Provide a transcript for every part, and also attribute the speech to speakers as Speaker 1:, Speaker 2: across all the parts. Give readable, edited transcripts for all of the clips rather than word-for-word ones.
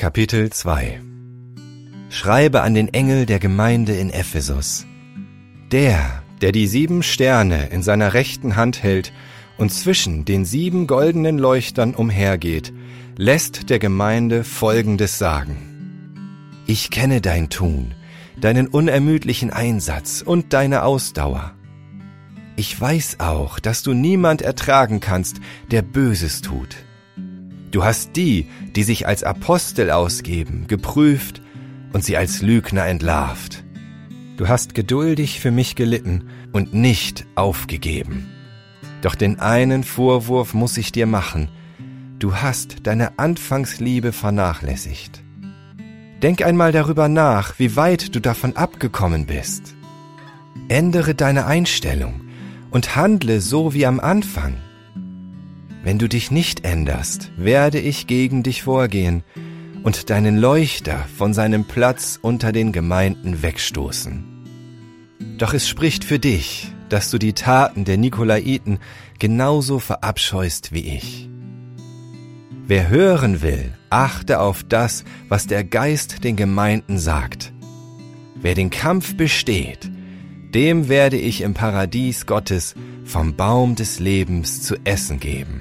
Speaker 1: Kapitel 2 Schreibe an den Engel der Gemeinde in Ephesus. Der die 7 Sterne in seiner rechten Hand hält und zwischen den 7 goldenen Leuchtern umhergeht, lässt der Gemeinde Folgendes sagen. Ich kenne dein Tun, deinen unermüdlichen Einsatz und deine Ausdauer. Ich weiß auch, dass du niemand ertragen kannst, der Böses tut. Du hast die sich als Apostel ausgeben, geprüft und sie als Lügner entlarvt. Du hast geduldig für mich gelitten und nicht aufgegeben. Doch den einen Vorwurf muss ich dir machen. Du hast deine Anfangsliebe vernachlässigt. Denk einmal darüber nach, wie weit du davon abgekommen bist. Ändere deine Einstellung und handle so wie am Anfang. Wenn du dich nicht änderst, werde ich gegen dich vorgehen und deinen Leuchter von seinem Platz unter den Gemeinden wegstoßen. Doch es spricht für dich, dass du die Taten der Nikolaiten genauso verabscheust wie ich. Wer hören will, achte auf das, was der Geist den Gemeinden sagt. Wer den Kampf besteht, dem werde ich im Paradies Gottes vom Baum des Lebens zu essen geben.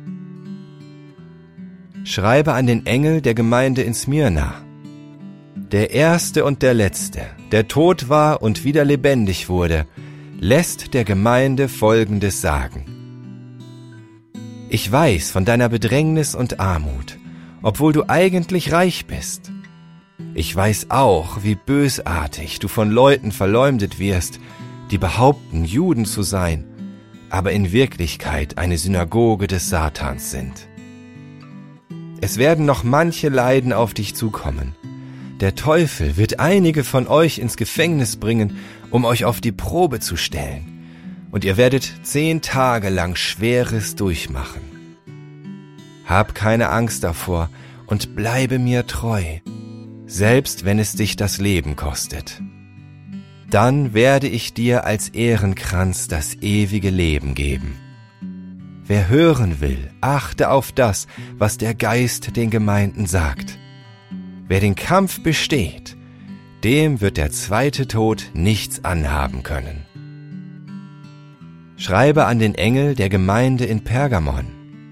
Speaker 1: Schreibe an den Engel der Gemeinde in Smyrna. Der Erste und der Letzte, der tot war und wieder lebendig wurde, lässt der Gemeinde Folgendes sagen. Ich weiß von deiner Bedrängnis und Armut, obwohl du eigentlich reich bist. Ich weiß auch, wie bösartig du von Leuten verleumdet wirst, die behaupten, Juden zu sein, aber in Wirklichkeit eine Synagoge des Satans sind. Es werden noch manche Leiden auf dich zukommen. Der Teufel wird einige von euch ins Gefängnis bringen, um euch auf die Probe zu stellen, und ihr werdet 10 Tage lang Schweres durchmachen. Hab keine Angst davor und bleibe mir treu, selbst wenn es dich das Leben kostet. Dann werde ich dir als Ehrenkranz das ewige Leben geben. Wer hören will, achte auf das, was der Geist den Gemeinden sagt. Wer den Kampf besteht, dem wird der zweite Tod nichts anhaben können. Schreibe an den Engel der Gemeinde in Pergamon.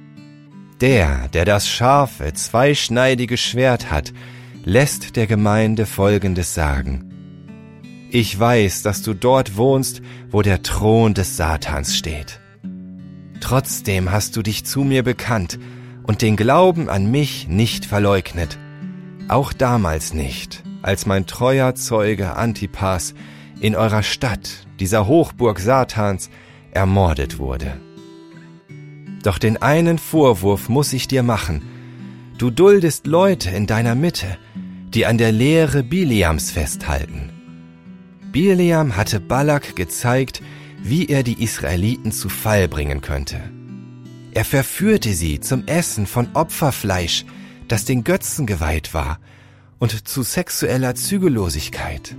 Speaker 1: Der das scharfe, zweischneidige Schwert hat, lässt der Gemeinde Folgendes sagen. Ich weiß, dass du dort wohnst, wo der Thron des Satans steht. Trotzdem hast du dich zu mir bekannt und den Glauben an mich nicht verleugnet. Auch damals nicht, als mein treuer Zeuge Antipas in eurer Stadt, dieser Hochburg Satans, ermordet wurde. Doch den einen Vorwurf muss ich dir machen. Du duldest Leute in deiner Mitte, die an der Lehre Bileams festhalten. Bileam hatte Balak gezeigt, wie er die Israeliten zu Fall bringen könnte. Er verführte sie zum Essen von Opferfleisch, das den Götzen geweiht war, und zu sexueller Zügellosigkeit.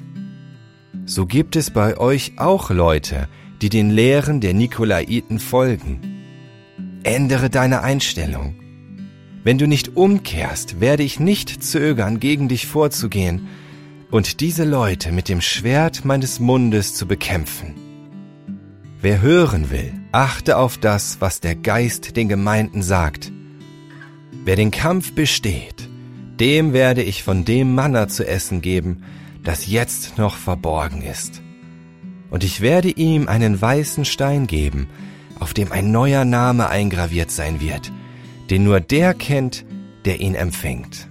Speaker 1: So gibt es bei euch auch Leute, die den Lehren der Nikolaiten folgen. Ändere deine Einstellung. Wenn du nicht umkehrst, werde ich nicht zögern, gegen dich vorzugehen und diese Leute mit dem Schwert meines Mundes zu bekämpfen. Wer hören will, achte auf das, was der Geist den Gemeinden sagt. Wer den Kampf besteht, dem werde ich von dem Manna zu essen geben, das jetzt noch verborgen ist. Und ich werde ihm einen weißen Stein geben, auf dem ein neuer Name eingraviert sein wird, den nur der kennt, der ihn empfängt.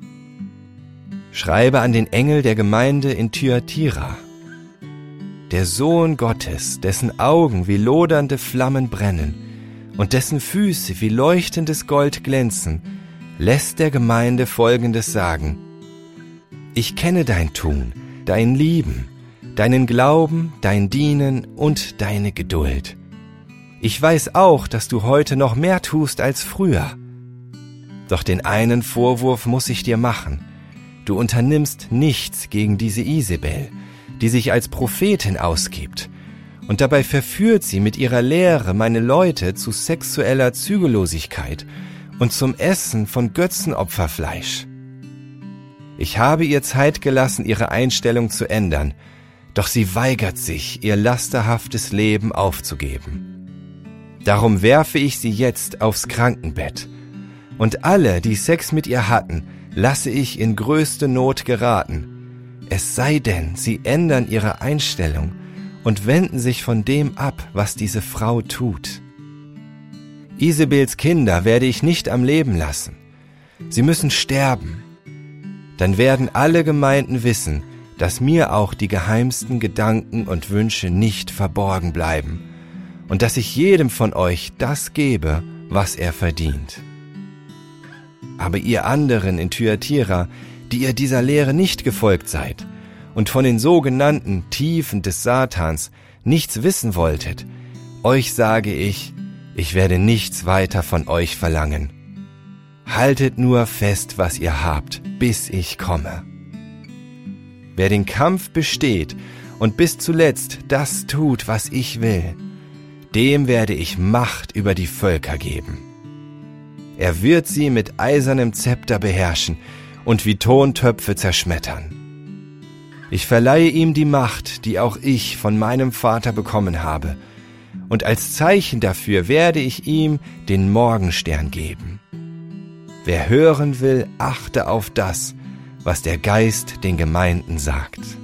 Speaker 1: Schreibe an den Engel der Gemeinde in Thyatira. Der Sohn Gottes, dessen Augen wie lodernde Flammen brennen und dessen Füße wie leuchtendes Gold glänzen, lässt der Gemeinde Folgendes sagen. Ich kenne dein Tun, dein Lieben, deinen Glauben, dein Dienen und deine Geduld. Ich weiß auch, dass du heute noch mehr tust als früher. Doch den einen Vorwurf muss ich dir machen. Du unternimmst nichts gegen diese Isabel, die sich als Prophetin ausgibt, und dabei verführt sie mit ihrer Lehre meine Leute zu sexueller Zügellosigkeit und zum Essen von Götzenopferfleisch. Ich habe ihr Zeit gelassen, ihre Einstellung zu ändern, doch sie weigert sich, ihr lasterhaftes Leben aufzugeben. Darum werfe ich sie jetzt aufs Krankenbett. Und alle, die Sex mit ihr hatten, lasse ich in größte Not geraten. Es sei denn, sie ändern ihre Einstellung und wenden sich von dem ab, was diese Frau tut. Isabels Kinder werde ich nicht am Leben lassen. Sie müssen sterben. Dann werden alle Gemeinden wissen, dass mir auch die geheimsten Gedanken und Wünsche nicht verborgen bleiben und dass ich jedem von euch das gebe, was er verdient. Aber ihr anderen in Thyatira, die ihr dieser Lehre nicht gefolgt seid und von den sogenannten Tiefen des Satans nichts wissen wolltet, euch sage ich werde nichts weiter von euch verlangen. Haltet nur fest, was ihr habt, bis ich komme. Wer den Kampf besteht und bis zuletzt das tut, was ich will, dem werde ich Macht über die Völker geben. Er wird sie mit eisernem Zepter beherrschen und wie Tontöpfe zerschmettern. Ich verleihe ihm die Macht, die auch ich von meinem Vater bekommen habe, und als Zeichen dafür werde ich ihm den Morgenstern geben. Wer hören will, achte auf das, was der Geist den Gemeinden sagt.